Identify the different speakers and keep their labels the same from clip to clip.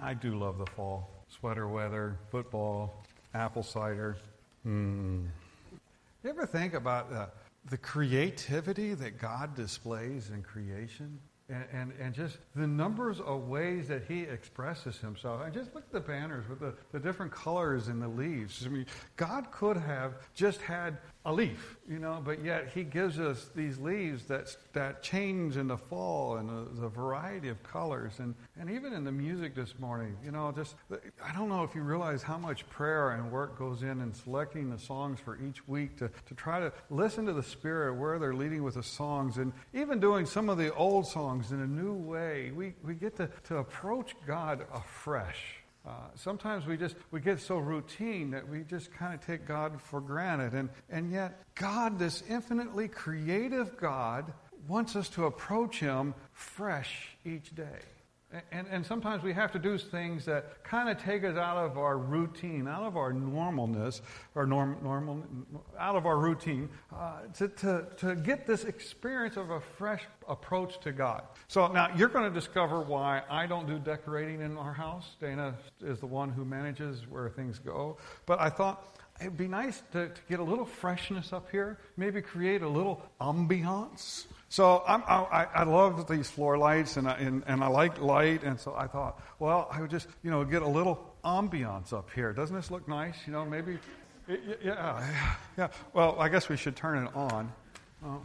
Speaker 1: I do love the fall. Sweater weather, football, apple cider. You ever think about the creativity that God displays in creation? And just the numbers of ways that he expresses himself. And just look at the banners with the different colors in the leaves. I mean, God could have just had a leaf, but yet he gives us these leaves that change in the fall and the variety of colors. And even in the music this morning, I don't know if you realize how much prayer and work goes in selecting the songs for each week to try to listen to the Spirit, where they're leading with the songs, and even doing some of the old songs in a new way. We get to approach God afresh. Sometimes we get so routine that we just kind of take God for granted. And yet, God, this infinitely creative God, wants us to approach him fresh each day. And sometimes we have to do things that kind of take us out of our routine, out of our normalness, or out of our routine, to get this experience of a fresh approach to God. So now you're going to discover why I don't do decorating in our house. Dana is the one who manages where things go. But I thought it'd be nice to get a little freshness up here, maybe create a little ambiance. So I love these floor lights, and I like light, and so I thought, well, I would just get a little ambiance up here. Doesn't this look nice? Maybe, yeah. Well, I guess we should turn it on. Oh,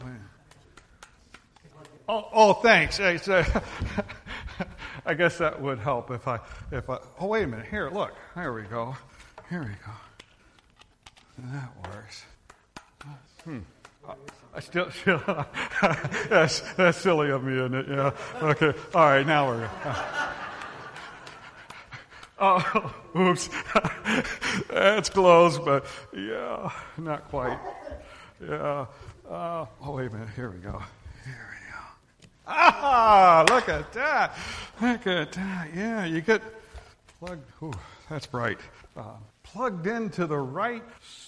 Speaker 1: wait. Oh, thanks. Hey, so, I guess that would help if I. Oh, wait a minute. Here, look. There we go. Here we go. That works. I still that's silly of me, isn't it? Yeah. Okay. All right. Now we're. Oh, oops. That's close, but yeah, not quite. Yeah. Oh, wait a minute. Here we go. Ah, look at that. Look at that. Yeah, you get plugged. Ooh, that's bright. Plugged into the right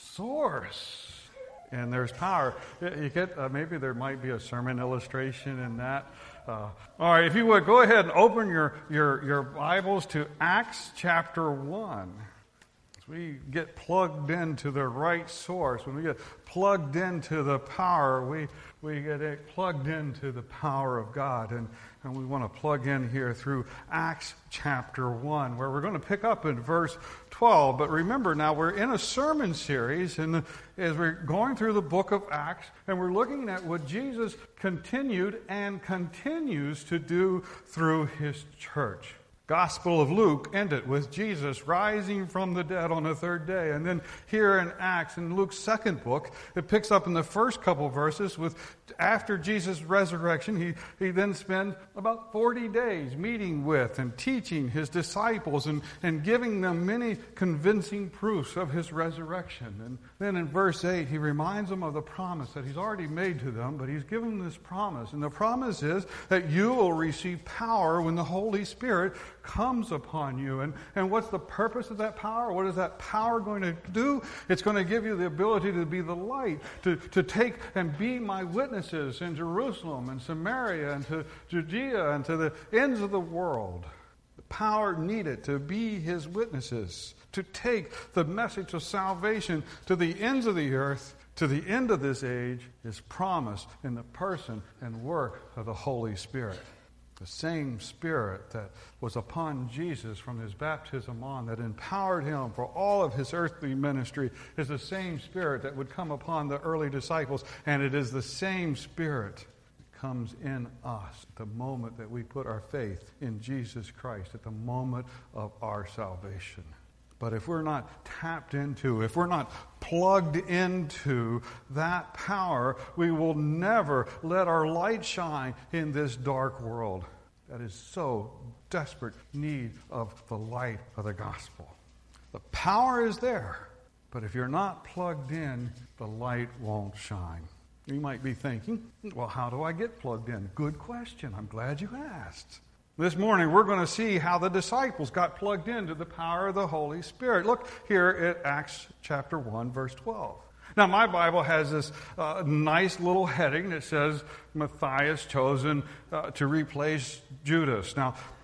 Speaker 1: source. And there's power. You get maybe there might be a sermon illustration in that. All right, if you would go ahead and open your Bibles to Acts chapter 1. As we get plugged into the right source, when we get plugged into the power, we get plugged into the power of God. And we want to plug in here through Acts chapter 1, where we're going to pick up in verse 12. But remember now, we're in a sermon series, and as we're going through the book of Acts, and we're looking at what Jesus continued and continues to do through his church. Gospel of Luke ended with Jesus rising from the dead on the third day. And then here in Acts, in Luke's second book, it picks up in the first couple verses with after Jesus' resurrection, he then spent about 40 days meeting with and teaching his disciples and giving them many convincing proofs of his resurrection. And then in verse 8, he reminds them of the promise that he's already made to them, but he's given them this promise. And the promise is that you will receive power when the Holy Spirit comes upon you. And what's the purpose of that power? What is that power going to do? It's going to give you the ability to be the light, to take and be my witnesses in Jerusalem and Samaria and to Judea and to the ends of the world. The power needed to be his witnesses, to take the message of salvation to the ends of the earth, to the end of this age, is promised in the person and work of the Holy Spirit. The same Spirit that was upon Jesus from his baptism on, that empowered him for all of his earthly ministry, is the same Spirit that would come upon the early disciples. And it is the same Spirit that comes in us at the moment that we put our faith in Jesus Christ, at the moment of our salvation. But if we're not tapped into, if we're not plugged into that power, we will never let our light shine in this dark world that is so desperate need of the light of the gospel. The power is there, but if you're not plugged in, the light won't shine. You might be thinking, well, how do I get plugged in? Good question. I'm glad you asked. This morning, we're going to see how the disciples got plugged into the power of the Holy Spirit. Look here at Acts chapter 1, verse 12. Now, my Bible has this nice little heading that says Matthias chosen to replace Judas. Now,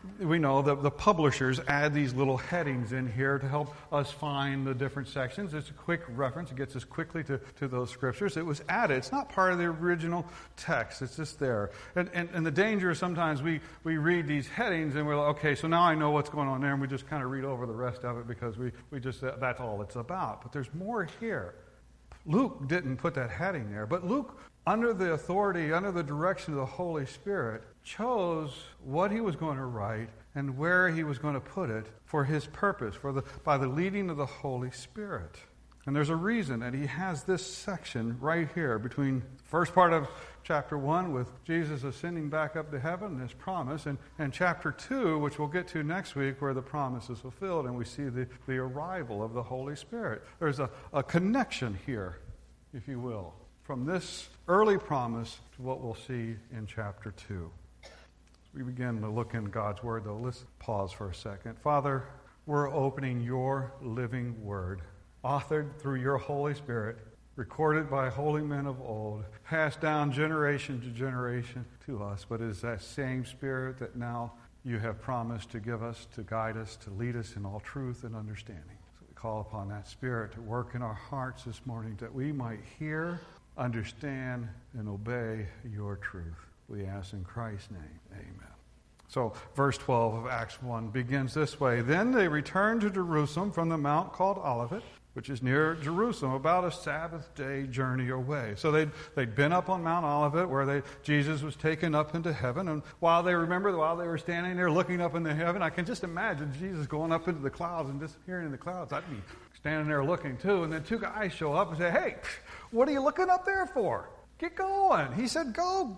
Speaker 1: we know that the publishers add these little headings in here to help us find the different sections. It's a quick reference. It gets us quickly to those scriptures. It was added. It's not part of the original text. It's just there. And the danger is sometimes we read these headings and we're like, okay, so now I know what's going on there, and we just kind of read over the rest of it because we just, that's all it's about. But there's more here. Luke didn't put that heading there, but Luke, under the authority, under the direction of the Holy Spirit, chose what he was going to write and where he was going to put it for his purpose, by the leading of the Holy Spirit. And there's a reason that he has this section right here between the first part of chapter 1 with Jesus ascending back up to heaven and his promise, and chapter 2, which we'll get to next week, where the promise is fulfilled and we see the arrival of the Holy Spirit. There's a connection here, if you will, from this early promise to what we'll see in chapter 2. As we begin to look in God's Word, though, let's pause for a second. Father, we're opening your living Word, authored through your Holy Spirit, recorded by holy men of old, passed down generation to generation to us, but it is that same Spirit that now you have promised to give us, to guide us, to lead us in all truth and understanding. So we call upon that Spirit to work in our hearts this morning, that we might hear, understand, and obey your truth. We ask in Christ's name, amen. So verse 12 of Acts 1 begins this way. Then they returned to Jerusalem from the mount called Olivet, which is near Jerusalem, about a Sabbath day journey away. So they'd been up on Mount Olivet, where Jesus was taken up into heaven. And while they were standing there looking up into heaven, I can just imagine Jesus going up into the clouds and disappearing in the clouds. I'd be standing there looking too. And then two guys show up and say, "Hey, what are you looking up there for? Get going." He said,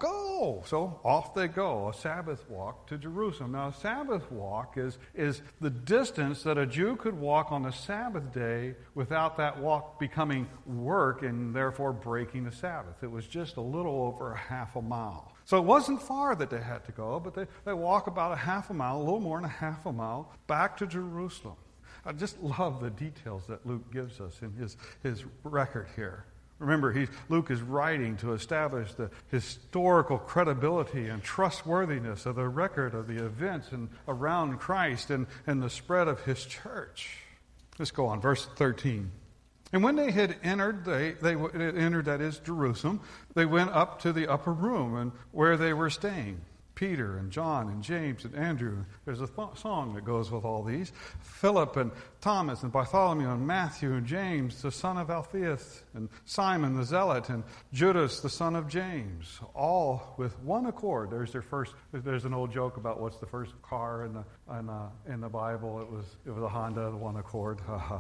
Speaker 1: go. So off they go, a Sabbath walk to Jerusalem. Now, a Sabbath walk is the distance that a Jew could walk on the Sabbath day without that walk becoming work and therefore breaking the Sabbath. It was just a little over a half a mile. So it wasn't far that they had to go, but they walk about a half a mile, a little more than a half a mile, back to Jerusalem. I just love the details that Luke gives us in his record here. Remember, Luke is writing to establish the historical credibility and trustworthiness of the record of the events around Christ and the spread of his church. Let's go on, verse 13. And when they had entered, they entered, that is, Jerusalem, they went up to the upper room and where they were staying. Peter and John and James and Andrew. There's a song that goes with all these. Philip and Thomas and Bartholomew and Matthew and James, the son of Alphaeus, and Simon the Zealot, and Judas, the son of James, all with one accord. There's an old joke about what's the first car in the Bible. It was a Honda, the one accord.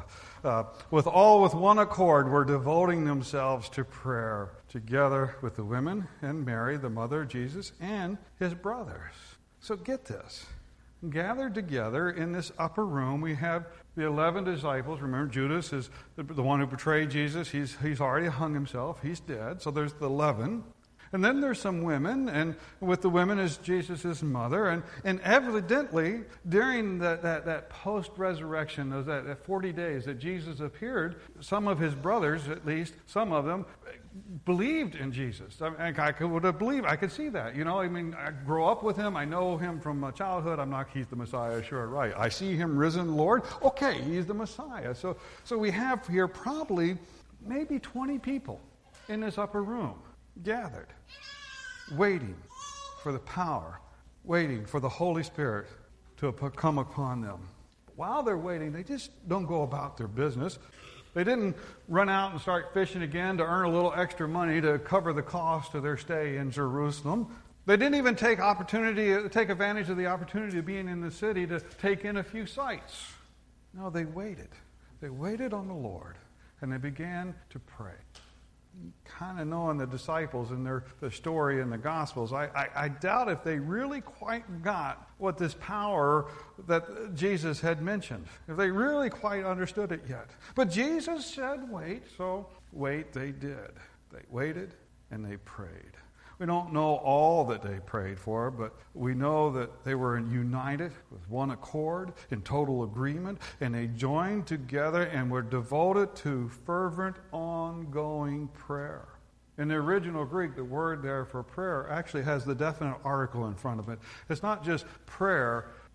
Speaker 1: With one accord were devoting themselves to prayer, together with the women and Mary, the mother of Jesus, and his brothers. So get this. Gathered together in this upper room, we have the 11 disciples. Remember, Judas is the one who betrayed Jesus. He's already hung himself. He's dead. So there's the 11. And then there's some women, and with the women is Jesus' mother. And evidently, during that post-resurrection, that 40 days that Jesus appeared, some of his brothers, at least, some of them, believed in Jesus. I could see that. I grew up with him. I know him from childhood. He's the Messiah, sure, right. I see him risen Lord. Okay, he's the Messiah. So we have here probably maybe 20 people in this upper room gathered, waiting for the power, waiting for the Holy Spirit to come upon them. While they're waiting, they just don't go about their business. They didn't run out and start fishing again to earn a little extra money to cover the cost of their stay in Jerusalem. They didn't even take advantage of the opportunity of being in the city to take in a few sights. No, they waited. They waited on the Lord, and they began to pray. Kind of knowing the disciples and their story in the Gospels, I doubt if they really quite got what this power that Jesus had mentioned, if they really quite understood it yet. But Jesus said, wait, so wait, they did. They waited and they prayed. We don't know all that they prayed for, but we know that they were united with one accord, in total agreement, and they joined together and were devoted to fervent, ongoing prayer. In the original Greek, the word there for prayer actually has the definite article in front of it. It's not just prayer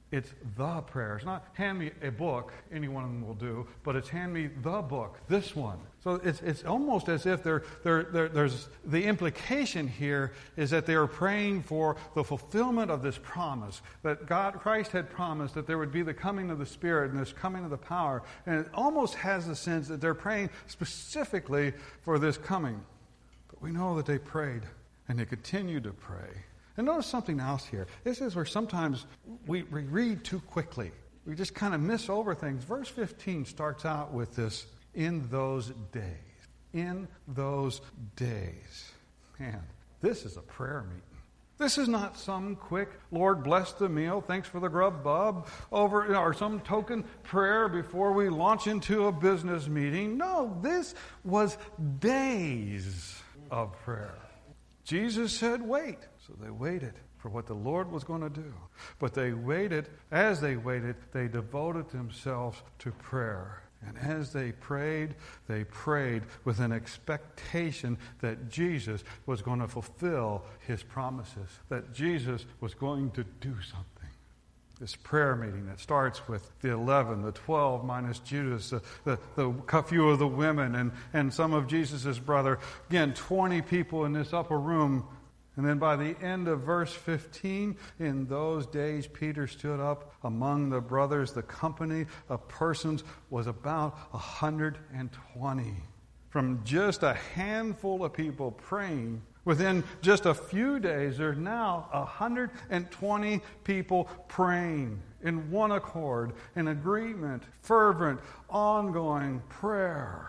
Speaker 1: It's the prayer. It's not hand me a book, any one of them will do, but it's hand me the book, this one. So it's almost as if there's the implication here is that they are praying for the fulfillment of this promise, that Christ had promised that there would be the coming of the Spirit and this coming of the power. And it almost has the sense that they're praying specifically for this coming. But we know that they prayed, and they continue to pray. And notice something else here. This is where sometimes we read too quickly. We just kind of miss over things. Verse 15 starts out with this, in those days. In those days. Man, this is a prayer meeting. This is not some quick, Lord bless the meal, thanks for the grub bub, or some token prayer before we launch into a business meeting. No, this was days of prayer. Jesus said, wait. So they waited for what the Lord was going to do. But they waited. As they waited, they devoted themselves to prayer. And as they prayed with an expectation that Jesus was going to fulfill his promises, that Jesus was going to do something. This prayer meeting that starts with the 11, the 12 minus Judas, a few of the women, and some of Jesus' brother. Again, 20 people in this upper room. And then by the end of verse 15, in those days Peter stood up among the brothers. The company of persons was about 120. From just a handful of people praying, within just a few days, there's now 120 people praying in one accord, in agreement, fervent, ongoing prayer.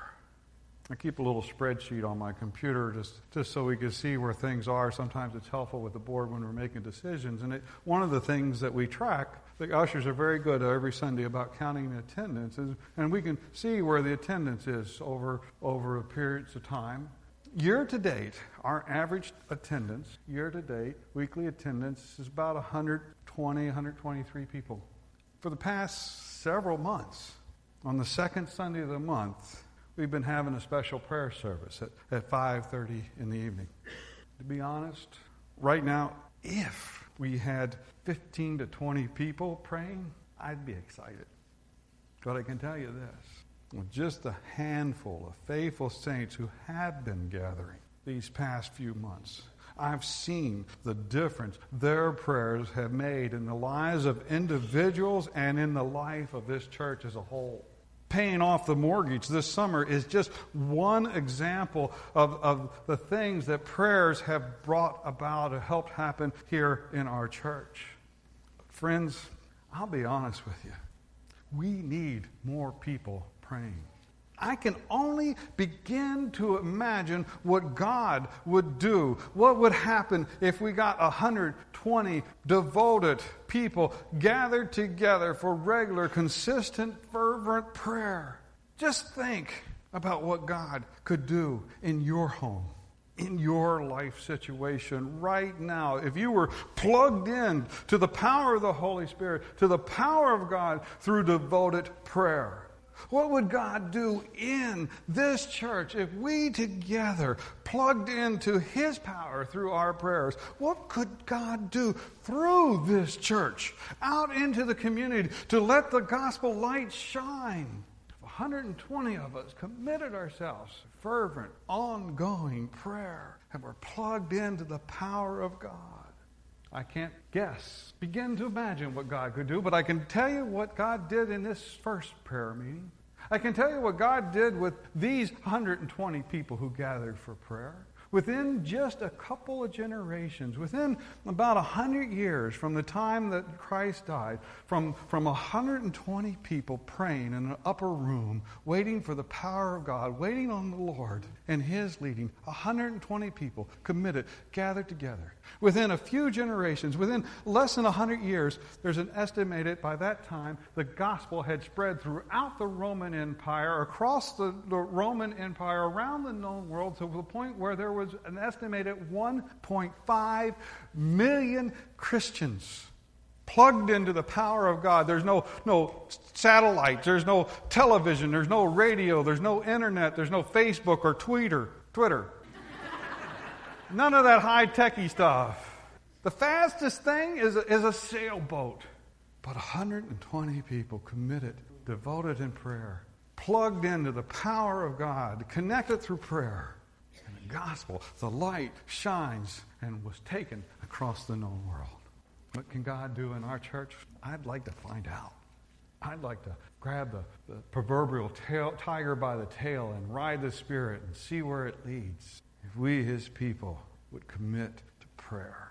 Speaker 1: I keep a little spreadsheet on my computer just so we can see where things are. Sometimes it's helpful with the board when we're making decisions. And one of the things that we track, the ushers are very good every Sunday about counting the attendance, and we can see where the attendance is over periods of time. Year to date, our average attendance, weekly attendance is about 120, 123 people. For the past several months, on the second Sunday of the month, we've been having a special prayer service at 5:30 in the evening. To be honest, right now, if we had 15 to 20 people praying, I'd be excited. But I can tell you this, with just a handful of faithful saints who have been gathering these past few months, I've seen the difference their prayers have made in the lives of individuals and in the life of this church as a whole. Paying off the mortgage this summer is just one example of the things that prayers have brought about or helped happen here in our church. Friends, I'll be honest with you. We need more people praying. I can only begin to imagine what God would do. What would happen if we got 120 devoted people gathered together for regular, consistent, fervent prayer. Just think about what God could do in your home, in your life situation right now. If you were plugged in to the power of the Holy Spirit, to the power of God through devoted prayer. What would God do in this church if we together plugged into His power through our prayers? What could God do through this church out into the community to let the gospel light shine? 120 of us committed ourselves to fervent, ongoing prayer, and we're plugged into the power of God. I can't begin to imagine what God could do, but I can tell you what God did in this first prayer meeting. I can tell you what God did with these 120 people who gathered for prayer. Within just a couple of generations, within about 100 years from the time that Christ died, from 120 people praying in an upper room, waiting for the power of God, waiting on the Lord and His leading, 120 people committed, gathered together. Within a few generations, within less than 100 years, there's an estimated, by that time, the gospel had spread throughout the Roman Empire, across the Roman Empire, around the known world, to the point where there was an estimated 1.5 million Christians plugged into the power of God. There's no satellites, there's no television, there's no radio, there's no internet, there's no Facebook or Twitter. None of that high-techy stuff. The fastest thing is a sailboat But 120 people committed, devoted in prayer, plugged into the power of God, connected through prayer. And the gospel, the light, shines and was taken across the known world. What can God do in our church? I'd like to find out. I'd like to grab the proverbial tiger by the tail and ride the Spirit and see where it leads. If we, His people, would commit to prayer.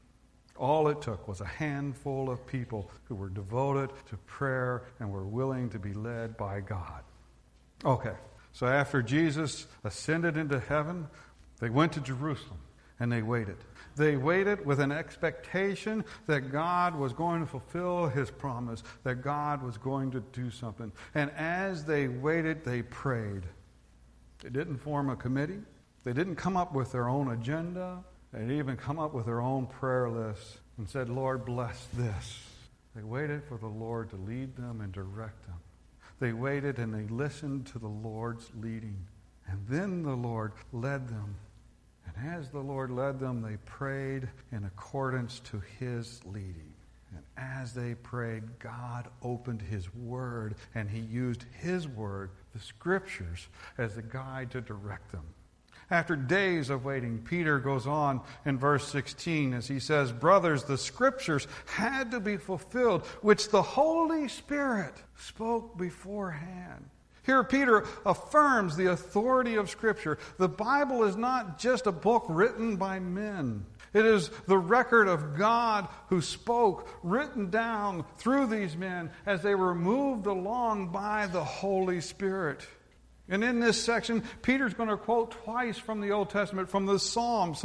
Speaker 1: All it took was a handful of people who were devoted to prayer and were willing to be led by God. Okay, so after Jesus ascended into heaven, they went to Jerusalem and they waited. They waited with an expectation that God was going to fulfill His promise, that God was going to do something. And as they waited, they prayed. They didn't form a committee. They didn't come up with their own agenda. They didn't even come up with their own prayer list and said, Lord, bless this. They waited for the Lord to lead them and direct them. They waited and they listened to the Lord's leading. And then the Lord led them. And as the Lord led them, they prayed in accordance to His leading. And as they prayed, God opened His Word, and He used His Word, the Scriptures, as a guide to direct them. After days of waiting, Peter goes on in verse 16 as he says, Brothers, the Scriptures had to be fulfilled, which the Holy Spirit spoke beforehand. Here Peter affirms the authority of Scripture. The Bible is not just a book written by men. It is the record of God who spoke, written down through these men as they were moved along by the Holy Spirit. And in this section, Peter's going to quote twice from the Old Testament, from the Psalm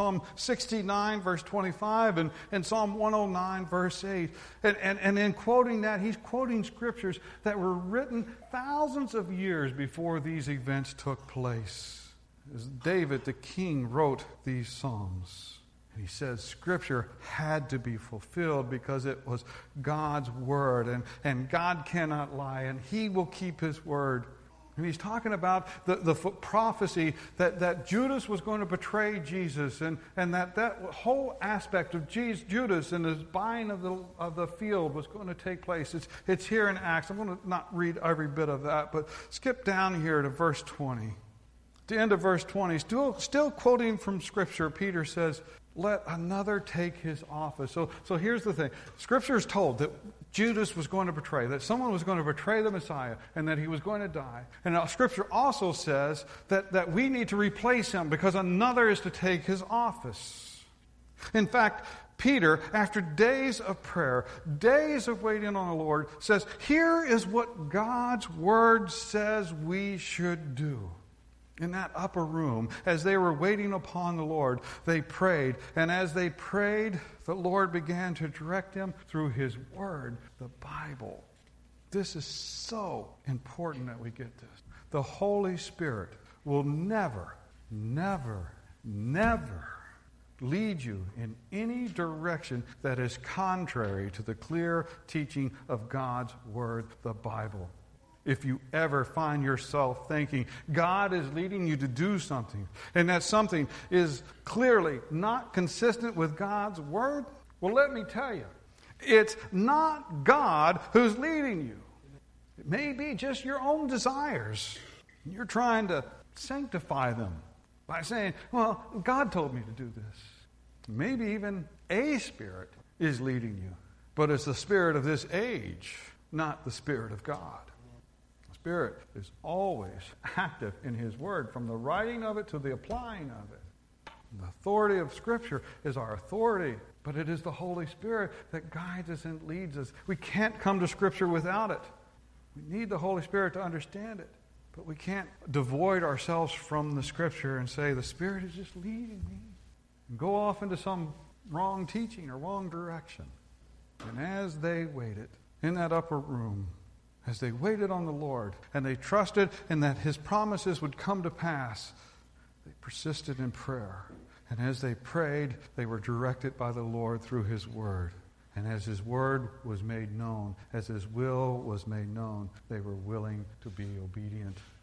Speaker 1: 69, verse 25, and Psalm 109, verse 8. And in quoting that, he's quoting scriptures that were written thousands of years before these events took place. As David, the king, wrote these Psalms. And he says Scripture had to be fulfilled because it was God's Word. And God cannot lie, and He will keep His Word. And he's talking about the prophecy that Judas was going to betray Jesus, and that whole aspect of Judas and his buying of the field was going to take place. It's here in Acts. I'm going to not read every bit of that, but skip down here to verse 20. At the end of verse 20, still quoting from Scripture, Peter says, let another take his office. So here's the thing. Scripture is told that Judas was going to betray, that someone was going to betray the Messiah, and that he was going to die. And Scripture also says that we need to replace him because another is to take his office. In fact, Peter, after days of prayer, days of waiting on the Lord, says, here is what God's Word says we should do. In that upper room, as they were waiting upon the Lord, they prayed. And as they prayed, the Lord began to direct them through His Word, the Bible. This is so important that we get this. The Holy Spirit will never, never, never lead you in any direction that is contrary to the clear teaching of God's Word, the Bible. If you ever find yourself thinking God is leading you to do something, and that something is clearly not consistent with God's Word, well, let me tell you, it's not God who's leading you. It may be just your own desires. You're trying to sanctify them by saying, well, God told me to do this. Maybe even a spirit is leading you, but it's the spirit of this age, not the Spirit of God. Spirit is always active in His Word, from the writing of it to the applying of it. The authority of Scripture is our authority, but it is the Holy Spirit that guides us and leads us. We can't come to Scripture without it. We need the Holy Spirit to understand it, but we can't devoid ourselves from the Scripture and say, the Spirit is just leading me, and go off into some wrong teaching or wrong direction. And as they waited in that upper room, as they waited on the Lord and they trusted in that His promises would come to pass, they persisted in prayer. And as they prayed, they were directed by the Lord through His Word. And as His Word was made known, as His will was made known, they were willing to be obedient.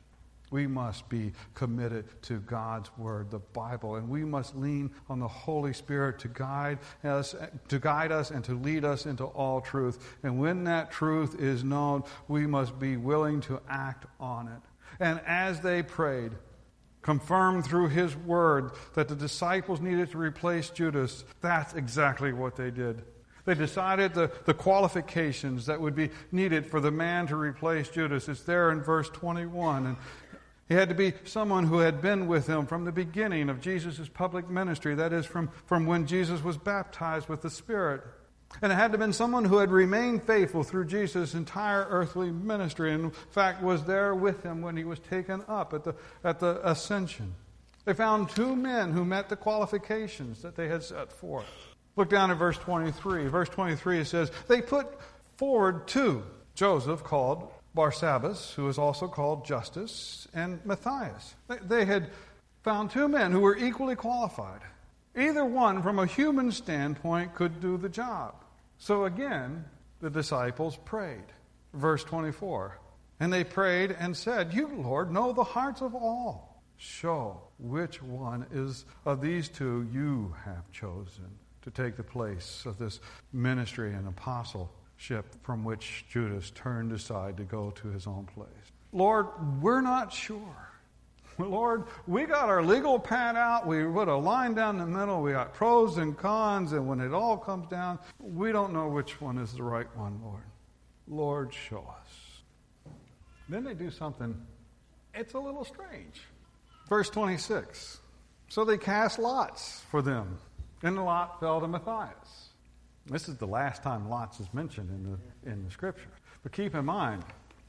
Speaker 1: We must be committed to God's Word, the Bible, and we must lean on the Holy Spirit to guide us and to lead us into all truth. And when that truth is known, we must be willing to act on it. And as they prayed, confirmed through His Word that the disciples needed to replace Judas, that's exactly what they did. They decided the qualifications that would be needed for the man to replace Judas. It's there in verse 21. And he had to be someone who had been with him from the beginning of Jesus' public ministry. That is, from when Jesus was baptized with the Spirit. And it had to have been someone who had remained faithful through Jesus' entire earthly ministry. And in fact, was there with him when he was taken up at the ascension. They found two men who met the qualifications that they had set forth. Look down at verse 23. Verse 23, it says, they put forward two, Joseph called Barsabbas, who is also called Justus, and Matthias. They had found two men who were equally qualified. Either one, from a human standpoint, could do the job. So again, the disciples prayed. Verse 24. And they prayed and said, you, Lord, know the hearts of all. Show which one is of these two you have chosen to take the place of this ministry and apostleship from which Judas turned aside to go to his own place. Lord, we're not sure. Lord, we got our legal pad out. We put a line down the middle. We got pros and cons. And when it all comes down, we don't know which one is the right one, Lord. Lord, show us. Then they do something, it's a little strange. Verse 26. So they cast lots for them, and the lot fell to Matthias. This is the last time lots is mentioned in the Scripture. But keep in mind,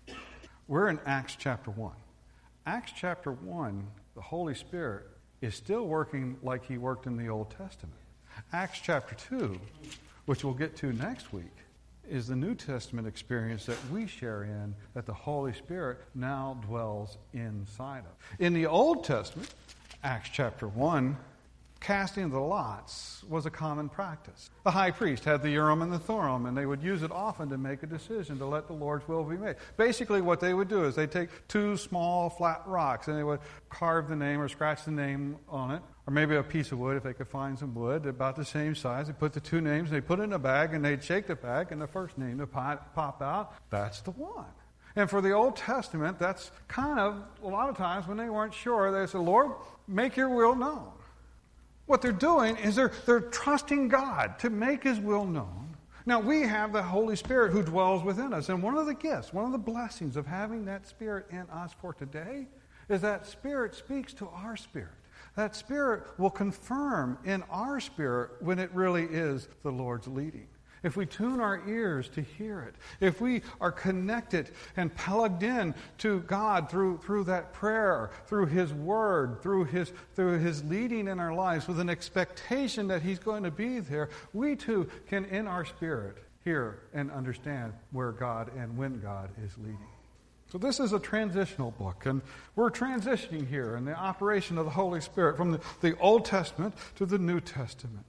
Speaker 1: we're in Acts chapter 1. Acts chapter 1, the Holy Spirit is still working like He worked in the Old Testament. Acts chapter 2, which we'll get to next week, is the New Testament experience that we share in, that the Holy Spirit now dwells inside of. In the Old Testament, Acts chapter 1, casting of the lots was a common practice. The high priest had the Urim and the Thummim, and they would use it often to make a decision to let the Lord's will be made. Basically, what they would do is they'd take two small flat rocks, and they would carve the name or scratch the name on it, or maybe a piece of wood if they could find some wood about the same size. They put the two names, they put it in a bag, and they'd shake the bag, and the first name to pop out, that's the one. And for the Old Testament, that's kind of, a lot of times when they weren't sure, they said, Lord, make your will known. What they're doing is they're trusting God to make His will known. Now, we have the Holy Spirit who dwells within us. And one of the gifts, one of the blessings of having that Spirit in us for today is that Spirit speaks to our spirit. That Spirit will confirm in our spirit when it really is the Lord's leading. If we tune our ears to hear it, if we are connected and plugged in to God through that prayer, through His Word, through His leading in our lives with an expectation that He's going to be there, we too can in our spirit hear and understand where God and when God is leading. So this is a transitional book, and we're transitioning here in the operation of the Holy Spirit from the Old Testament to the New Testament.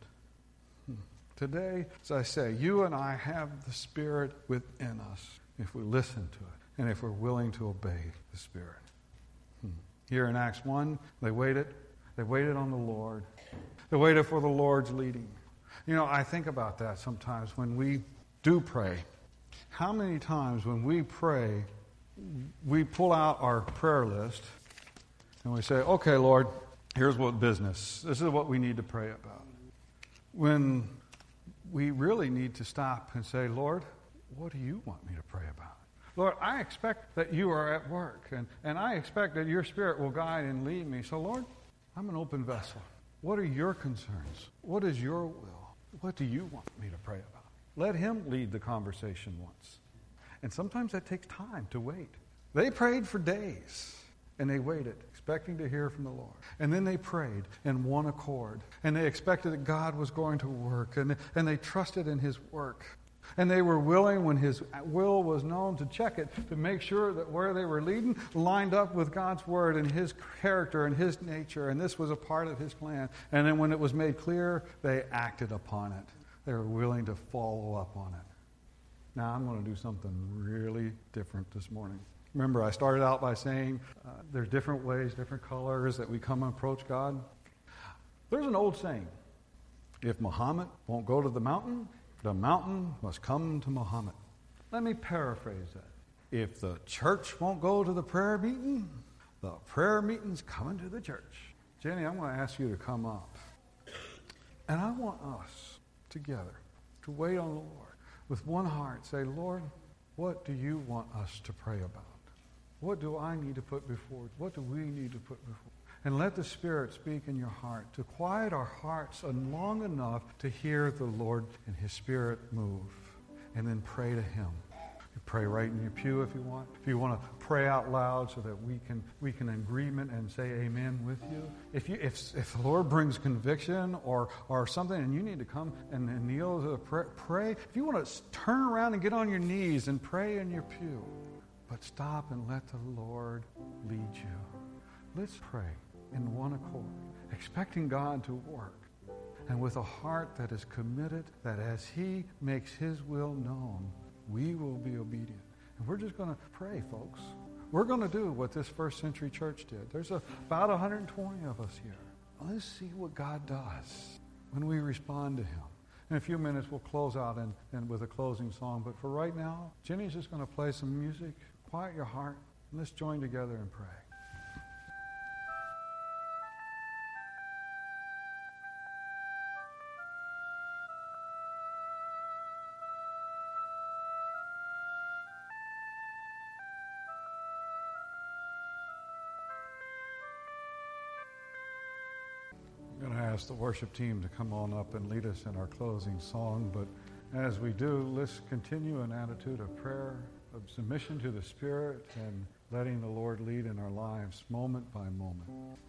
Speaker 1: Today, as I say, you and I have the Spirit within us if we listen to it and if we're willing to obey the Spirit. Here in Acts 1, they waited. They waited on the Lord. They waited for the Lord's leading. You know, I think about that sometimes when we do pray. How many times when we pray, we pull out our prayer list and we say, okay, Lord, here's what business. This is what we need to pray about. When we really need to stop and say, Lord, what do you want me to pray about? Lord, I expect that you are at work, and I expect that your Spirit will guide and lead me. So, Lord, I'm an open vessel. What are your concerns? What is your will? What do you want me to pray about? Let Him lead the conversation once. And sometimes that takes time to wait. They prayed for days, and they waited, expecting to hear from the Lord. And then they prayed in one accord. And they expected that God was going to work. And they trusted in His work. And they were willing, when His will was known, to check it, to make sure that where they were leading lined up with God's Word and His character and His nature. And this was a part of His plan. And then when it was made clear, they acted upon it. They were willing to follow up on it. Now, I'm going to do something really different this morning. Remember, I started out by saying there's different ways, different colors that we come and approach God. There's an old saying, if Muhammad won't go to the mountain must come to Muhammad. Let me paraphrase that. If the church won't go to the prayer meeting, the prayer meeting's coming to the church. Jenny, I'm going to ask you to come up. And I want us together to wait on the Lord with one heart. Say, Lord, what do you want us to pray about? What do I need to put before? What do we need to put before? And let the Spirit speak in your heart to quiet our hearts long enough to hear the Lord and His Spirit move. And then pray to Him. You pray right in your pew if you want. If you want to pray out loud so that we can agreement and say amen with you. If the Lord brings conviction or something and you need to come and kneel to pray. If you want to turn around and get on your knees and pray in your pew. But stop and let the Lord lead you. Let's pray in one accord, expecting God to work. And with a heart that is committed, that as He makes His will known, we will be obedient. And we're just going to pray, folks. We're going to do what this first century church did. There's about 120 of us here. Let's see what God does when we respond to Him. In a few minutes, we'll close out and with a closing song. But for right now, Jenny's just going to play some music. Quiet your heart. And let's join together and pray. I'm going to ask the worship team to come on up and lead us in our closing song. But as we do, let's continue an attitude of prayer, of submission to the Spirit, and letting the Lord lead in our lives moment by moment.